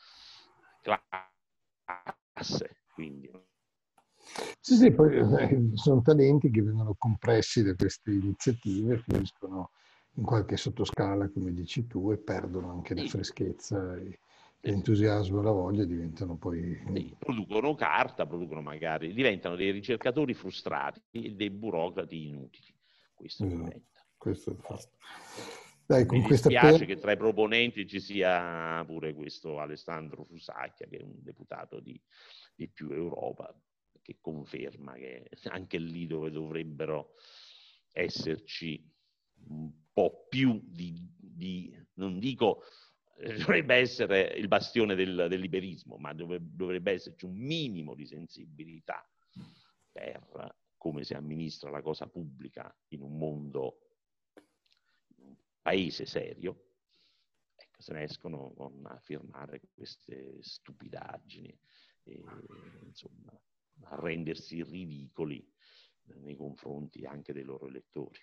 classe, quindi sì, sì, poi eh, sono talenti che vengono compressi da queste iniziative, finiscono in qualche sottoscala, come dici tu, e perdono anche la sì, freschezza, e sì, l'entusiasmo e la voglia, diventano poi... sì, producono carta, producono magari, diventano dei ricercatori frustrati e dei burocrati inutili. Questo Esatto, diventa. questo è il fatto. Dai, Mi con questa dispiace per... che tra i proponenti ci sia pure questo Alessandro Fusacchia, che è un deputato di, di Più Europa, che conferma che anche lì dove dovrebbero esserci un po' più di, di non dico, dovrebbe essere il bastione del, del liberismo, ma dove, dovrebbe esserci un minimo di sensibilità per come si amministra la cosa pubblica in un mondo, in un paese serio, ecco, se ne escono con a firmare queste stupidaggini e, insomma, a rendersi ridicoli nei confronti anche dei loro elettori.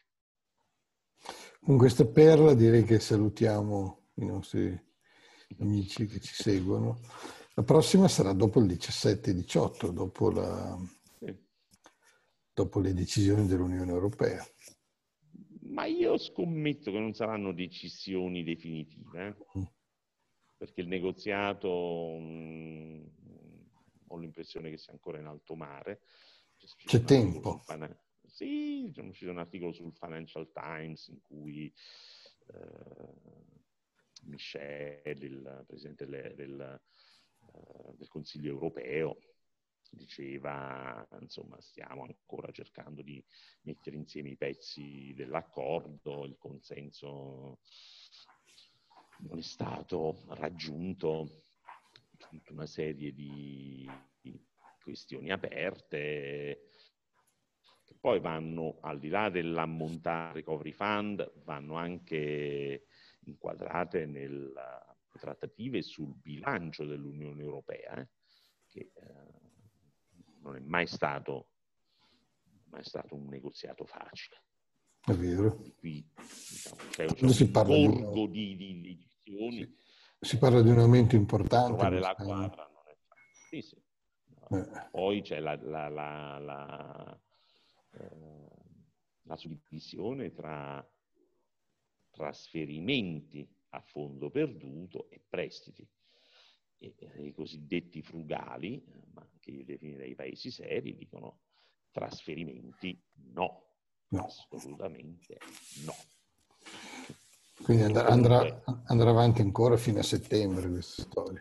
Con questa perla direi che salutiamo i nostri amici che ci seguono. La prossima sarà dopo il diciassette diciotto, dopo, la, Sì. dopo le decisioni dell'Unione Europea. Ma io scommetto che non saranno decisioni definitive, eh? Mm. Perché il negoziato, mh, ho l'impressione che sia ancora in alto mare. C'è tempo. Sì, c'è uscito un articolo sul Financial Times in cui eh, Michel, il presidente del, del, uh, del Consiglio europeo, diceva, insomma, stiamo ancora cercando di mettere insieme i pezzi dell'accordo, il consenso non è stato raggiunto, tutta una serie di, di questioni aperte che poi vanno, al di là dell'ammontare recovery fund, vanno anche inquadrate nelle trattative sul bilancio dell'Unione Europea, eh, che eh, non è mai stato, mai stato un negoziato facile. È vero. Di qui, diciamo, c'è, c'è un si ingorgo di, di, di, di decisioni. Si, si parla di un aumento importante. Trovare la quadra non è facile. Sì, sì. Eh. Poi c'è la, la, la, la, eh, la suddivisione tra trasferimenti a fondo perduto e prestiti. E, eh, i cosiddetti frugali, ma che io definirei paesi seri, dicono trasferimenti no, no. Assolutamente no. Quindi and- andrà, andrà avanti ancora fino a settembre questa storia.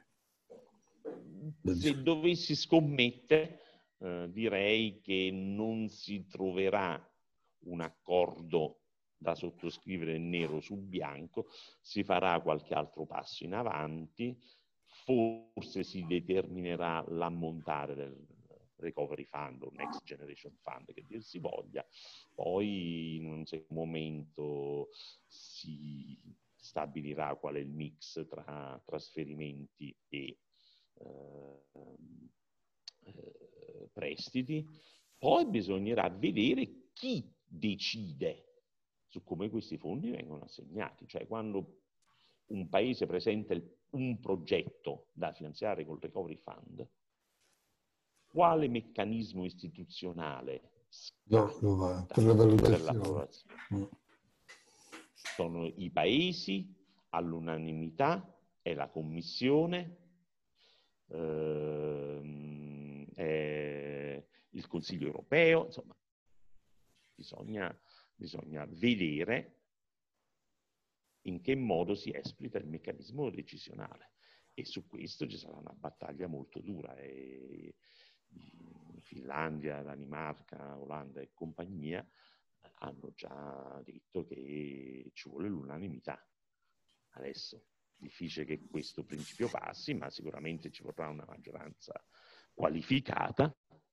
Se dovessi scommettere, eh, direi che non si troverà un accordo da sottoscrivere nero su bianco, si farà qualche altro passo in avanti, forse si determinerà l'ammontare del Recovery Fund o Next Generation Fund, che dir si voglia, poi in un secondo momento si stabilirà qual è il mix tra trasferimenti e eh, eh, prestiti, poi bisognerà vedere chi decide su come questi fondi vengono assegnati, cioè quando un paese presenta il, un progetto da finanziare col Recovery Fund, quale meccanismo istituzionale no, no, va, per la valutazione. Per l'approvazione? Mm. Sono i paesi all'unanimità, è la Commissione, ehm, è il Consiglio europeo, insomma, bisogna, bisogna vedere in che modo si esplica il meccanismo decisionale, e su questo ci sarà una battaglia molto dura, e Finlandia, Danimarca, Olanda e compagnia hanno già detto che ci vuole l'unanimità. Adesso difficile che questo principio passi, ma sicuramente ci vorrà una maggioranza qualificata,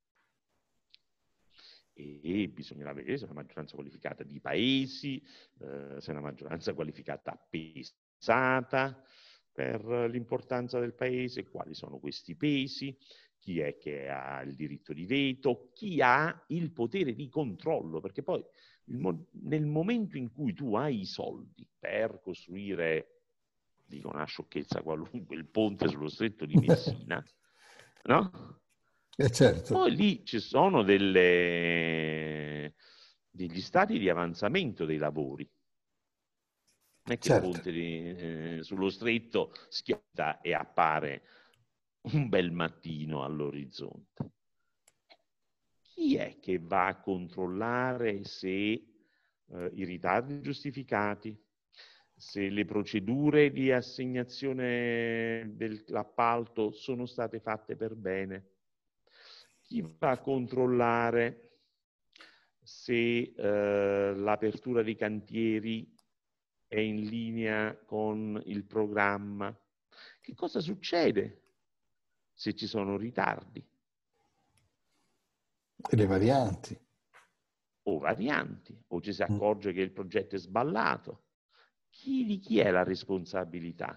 e bisognerà vedere se è una maggioranza qualificata di paesi, eh, se è una maggioranza qualificata pesata per l'importanza del paese, quali sono questi pesi, chi è che ha il diritto di veto, chi ha il potere di controllo, perché poi il mo- nel momento in cui tu hai i soldi per costruire, dico una sciocchezza qualunque, il ponte sullo stretto di Messina, no? Eh certo. Poi lì ci sono delle, degli stati di avanzamento dei lavori. Non è che certo. il ponte di, eh, sullo stretto schietta e appare un bel mattino all'orizzonte. Chi è che va a controllare se eh, i ritardi giustificati, se le procedure di assegnazione dell'appalto sono state fatte per bene? Chi va a controllare se eh, l'apertura dei cantieri è in linea con il programma? Che cosa succede se ci sono ritardi? E le varianti. o varianti, o ci si accorge che il progetto è sballato. Chi, di chi è la responsabilità?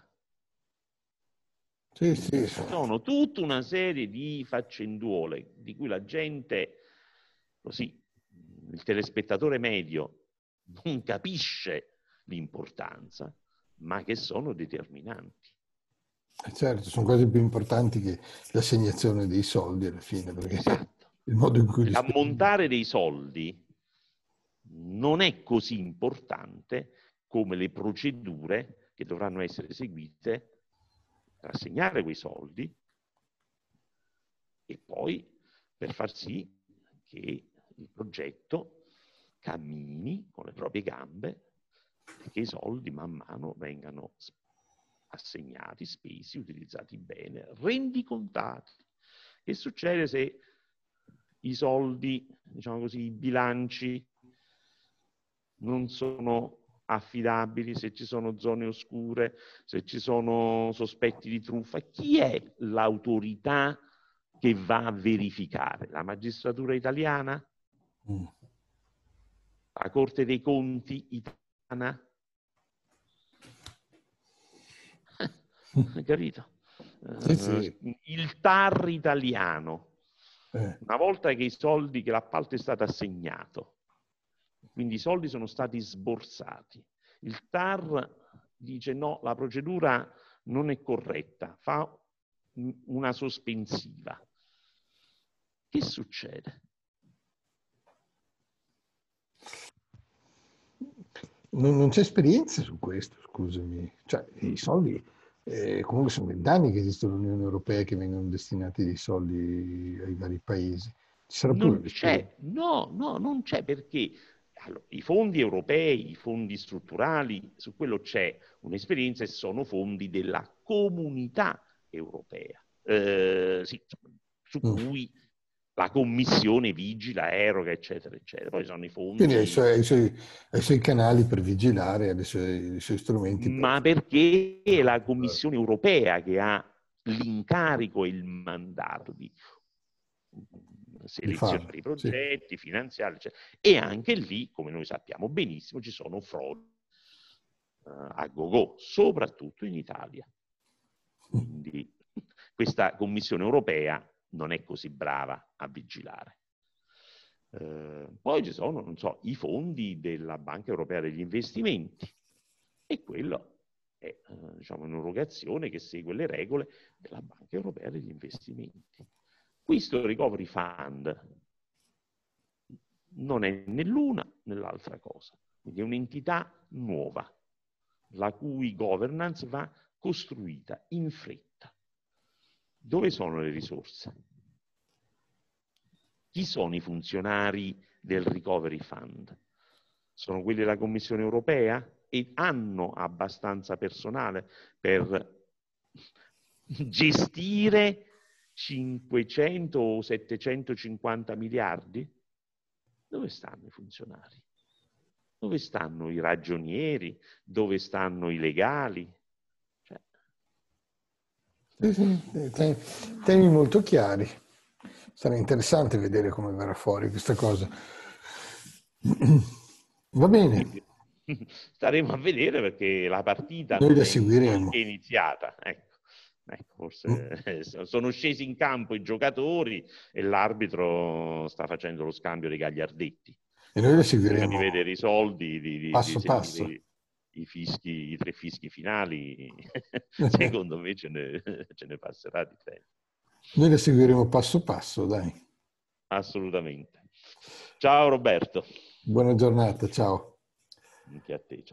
Sì, sì. Sono tutta una serie di faccenduole di cui la gente, così, il telespettatore medio non capisce l'importanza, ma che sono determinanti. Certo, sono cose più importanti che l'assegnazione dei soldi alla fine, perché Esatto. il modo in cui li spendi. L'ammontare dei soldi non è così importante come le procedure che dovranno essere seguite per assegnare quei soldi e poi per far sì che il progetto cammini con le proprie gambe e che i soldi man mano vengano assegnati, spesi, utilizzati bene, rendicontati. Che succede se i soldi, diciamo così, i bilanci non sono affidabili, se ci sono zone oscure, se ci sono sospetti di truffa? Chi è l'autorità che va a verificare? La magistratura italiana? Mm. La Corte dei Conti italiana? Capito? Sì, sì. Uh, il T A R italiano, Eh. una volta che i soldi, che l'appalto è stato assegnato, quindi i soldi sono stati sborsati, il T A R dice no, la procedura non è corretta, fa una sospensiva. Che succede? Non, non c'è esperienza su questo, scusami. Cioè, i soldi, eh, comunque sono vent'anni che esiste l'Unione Europea, che vengono destinati dei soldi ai vari paesi. Ci sarà pure Non l'esperienza. c'è, no, no, non c'è perché allora, i fondi europei, i fondi strutturali, su quello c'è un'esperienza e sono fondi della comunità europea, eh, sì, su Mm. cui la Commissione vigila, eroga, eccetera, eccetera. Poi sono i Quindi ha i fondi... suoi, ha i suoi- ha i suoi canali per vigilare, ha i suoi, i suoi strumenti per... Ma perché è la Commissione europea che ha l'incarico e il mandato di di farlo. selezionare i Sì. progetti, finanziari, eccetera. E anche lì, come noi sappiamo benissimo, ci sono frodi uh, a go-go, soprattutto in Italia. Quindi questa Commissione europea non è così brava a vigilare. Uh, poi ci sono, non so, i fondi della Banca Europea degli Investimenti e quello è uh, diciamo, un'erogazione che segue le regole della Banca Europea degli Investimenti. Questo Recovery Fund non è né l'una né l'altra cosa, quindi è un'entità nuova, la cui governance va costruita in fretta. Dove sono le risorse? Chi sono i funzionari del Recovery Fund? Sono quelli della Commissione Europea e hanno abbastanza personale per gestire cinquecento o settecentocinquanta miliardi? Dove stanno i funzionari? Dove stanno i ragionieri? Dove stanno i legali? Cioè... Sì, sì, temi, temi molto chiari. Sarà interessante vedere come verrà fuori questa cosa. Va bene. Staremo a vedere perché la partita Noi non la è seguiremo. neanche iniziata. Ecco. Ecco, forse eh, sono scesi in campo i giocatori e l'arbitro sta facendo lo scambio dei gagliardetti. E noi la Prima di seguiremo vedere i soldi, di, di, di passo sentire passo. i, i fischi, i tre fischi finali, secondo me ce ne, ce ne passerà di tempo. Noi la seguiremo passo passo, dai. Assolutamente. Ciao Roberto. Buona giornata, ciao. Anche a te. Ciao.